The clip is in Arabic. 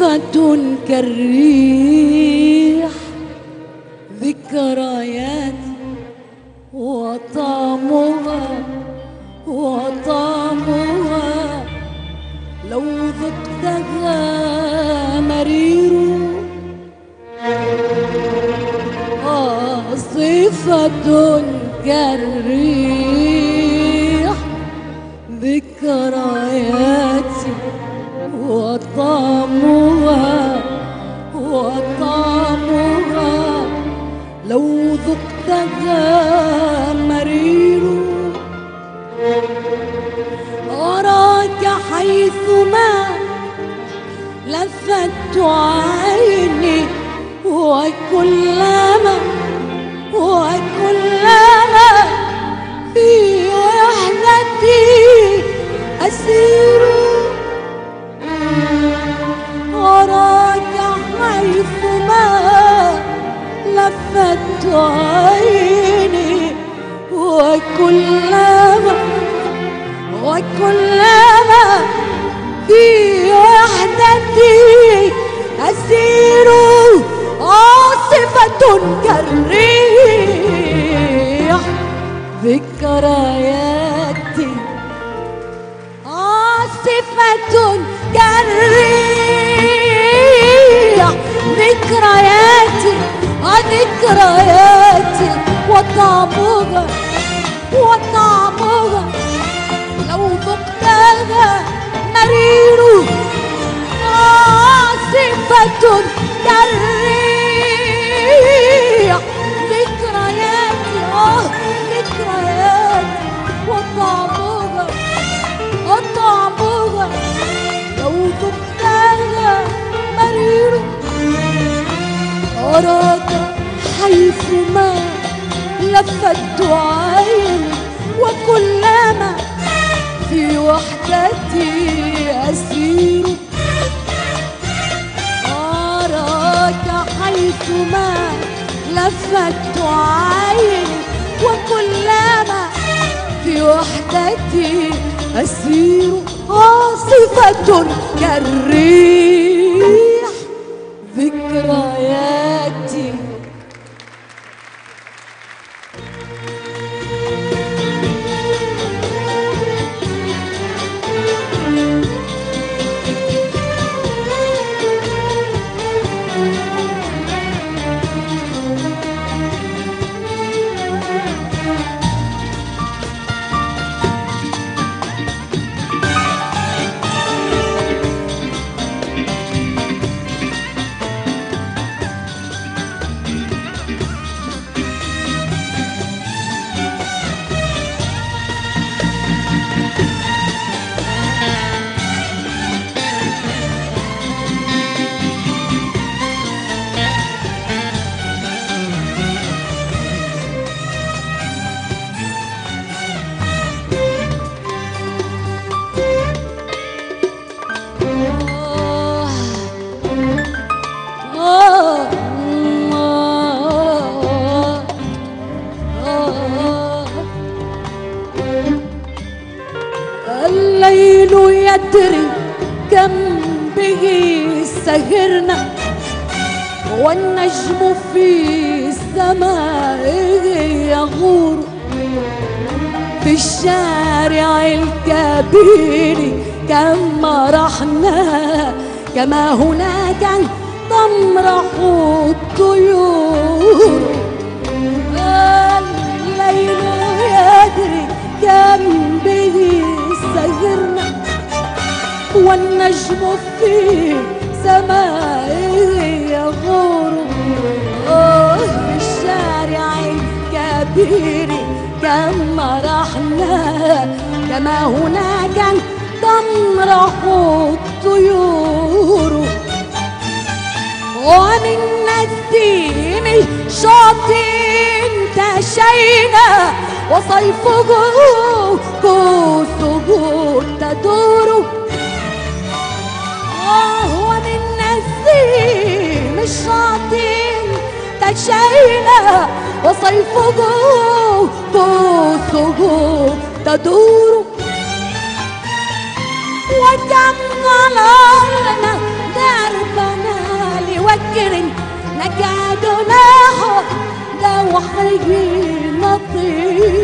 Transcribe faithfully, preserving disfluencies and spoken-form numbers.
عاصفة كالريح ذكريات وطعمها وطعمها لو ذقتها مرير. عاصفة كالريح ذكرياتي وطعمها وطعمها لو ذقتها مرير. أراك حيثما لفت عيني وكلما وكلما في وحدتي أسير. أراك حيثما لفت عيني وكلما وكلما في وحدتي أسير. عاصفة كالريح ذكرياتي عاصفة كالريح ذكرياتي ذكرياتي وطعمها وطعمها لو ذقتها مرير. عاصفة كالريح ذكرياتي اه ذكرياتي وطعمها وطعمها لو ذقتها مرير. أراك حيثما لفت عيني وكلما في وحدتي أسير. أراك حيثما لفت عيني وكلما في وحدتي أسير. عاصفة كالريح ذكرياتي. الليل يدري كم به سهرنا والنجم في سمائه يغور. في الشارع الكبير كم مرحنا كما هناك تمرح الطيور. الليل يدري كم به سهرنا والنجم في سمائه يغور. في الشارع الكبير كم مرحنا كما هناك تمرح الطيور. ومن نسيم شاطئ انتشينا وصيفه كوسه تدور. ومن نسيم الشاطئ انتشينا وصيفه كوسه تدور. وكم ظللنا درب روحي نطير